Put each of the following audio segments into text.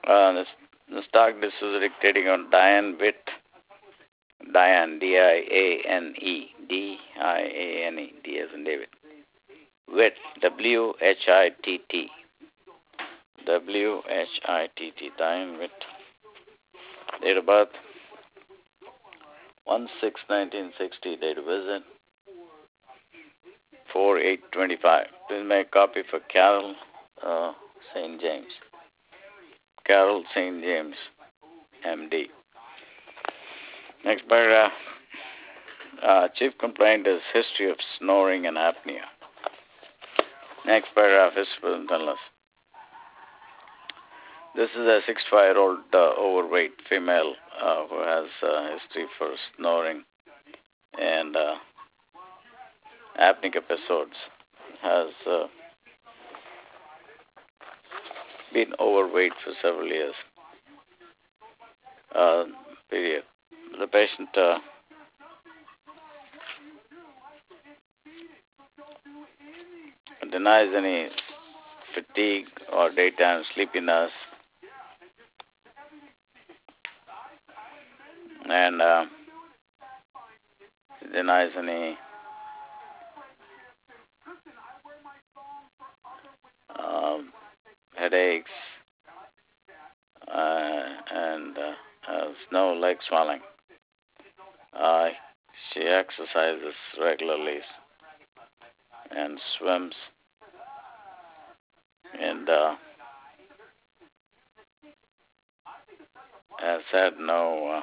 The stock this is dictating on Diane Witt. Diane, D-I-A-N-E. D-I-A-N-E. D as in David. Witt, W-H-I-T-T. W-H-I-T-T. Diane Witt. Date of birth, 1/6/1960. Date of visit, 4/8/25. Please make a copy for Carol St. James. Carol St. James, M.D. Next paragraph. Chief complaint is history of snoring and apnea. Next paragraph is illness. This is a 65-year-old overweight female who has a history for snoring and apneic episodes. Has been overweight for several years. Period. The patient denies any fatigue or daytime sleepiness, and denies any headaches and has no leg swelling. She exercises regularly and swims, and has had no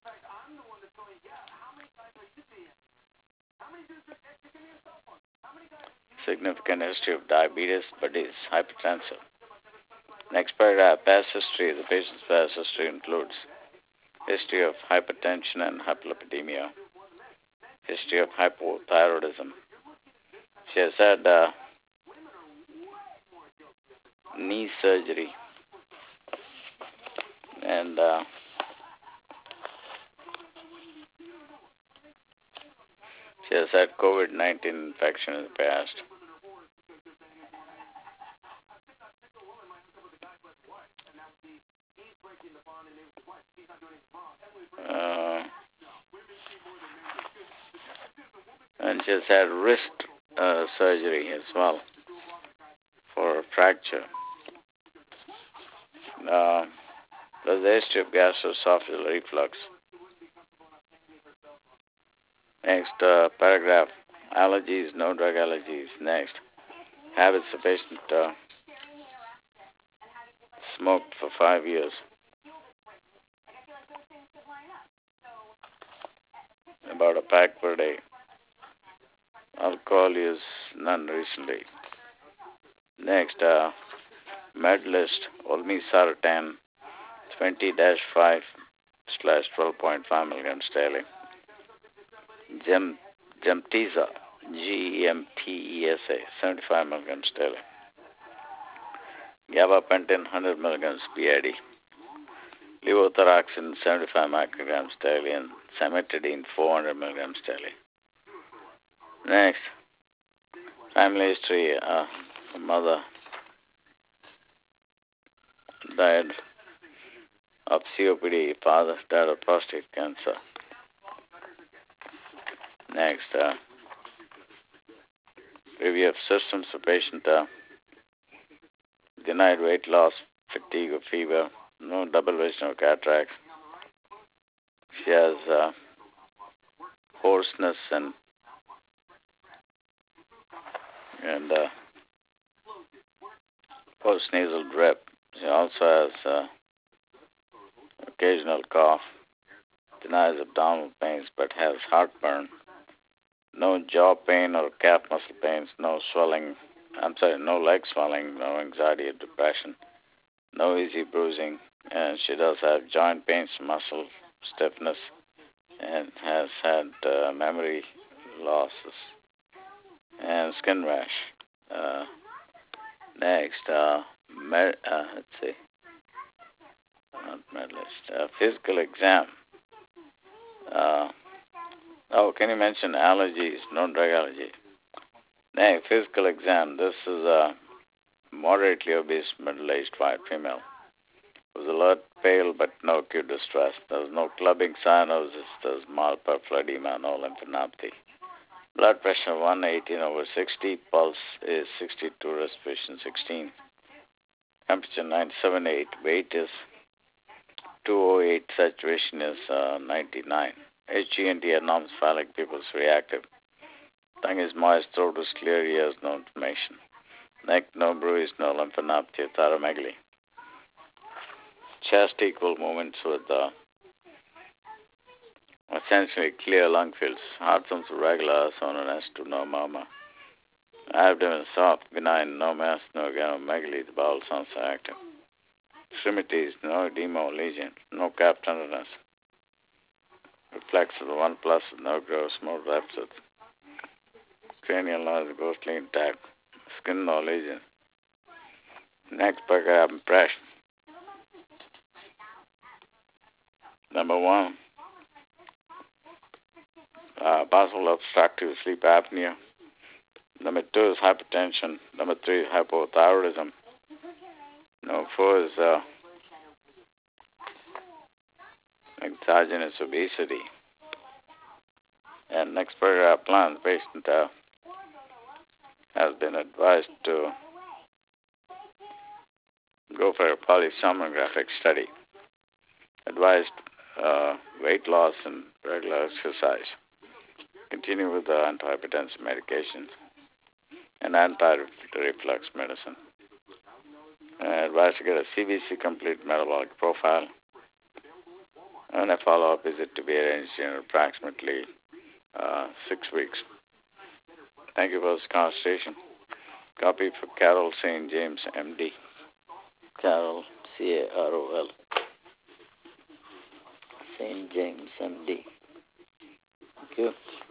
significant history of diabetes, but is hypertensive. Next paragraph, past history. The patient's past history includes history of hypertension and hyperlipidemia, history of hypothyroidism. She has had knee surgery and she has had COVID-19 infection in the past. And she has had wrist surgery as well for a fracture. There's a history of gastroesophageal reflux. Next paragraph, allergies, no drug allergies. Next, habits. The patient smoked for 5 years. About a pack per day. Alcohol use, none recently. Next, Medlist, olmesartan, 20-5/12.5 milligrams daily. Gemtesa, Gempesa, 75 milligrams daily. Gabapentin, 100 milligrams BID. Levothyroxine, 75 micrograms daily, and cimetidine, 400 milligrams daily. Next, family history. Mother died of COPD. Father died of prostate cancer. Next, review of symptoms. The patient denied weight loss, fatigue or fever, no double vision or cataracts. She has hoarseness and postnasal drip. She also has occasional cough, denies abdominal pains, but has heartburn. No jaw pain or calf muscle pains, no leg swelling, no anxiety or depression, no easy bruising, and she does have joint pains, muscle stiffness, and has had memory losses and skin rash. Next, let's see, not Medlist, physical exam. Can you mention allergies? No drug allergy. Next, physical exam. This is a moderately obese, middle-aged white female. Was alert, pale, but no acute distress. There was no clubbing cyanosis. There was mild peripheral edema, no lymphadenopathy. Blood pressure 118/60. Pulse is 62. Respiration 16. Temperature 97.8. Weight is 208. Saturation is 99. HGNT anormsphalic. Pupils reactive. Tongue is moist. Throat is clear. Ears no inflammation. Neck no bruise. No lymphadenopathy. Thyromegaly. Chest equal movements with essentially clear lung fields. Heart sounds regular, so known as to no murmur. Abdomen soft, benign, no mass, no ganomegaly. The bowel sounds active. Extremities, no edema or lesion, no cap tenderness. Reflex of the 1 plus with no gross motor deficits. Cranial nerves ghostly intact. Skin no lesion. Next paragraph impression. Number 1, possible obstructive sleep apnea. Number 2 is hypertension. Number 3 is hypothyroidism. Number 4 is exogenous obesity. And next paragraph plan, the patient has been advised to go for a polysomnographic study. Advised weight loss and regular exercise. Continue with the antihypertensive medications and anti-reflux medicine. Advised to get a CBC complete metabolic profile and a follow-up visit to be arranged in approximately 6 weeks. Thank you for this conversation. Copy for Carol St. James, MD. Carol, C-A-R-O-L. St. James, MD. Thank you.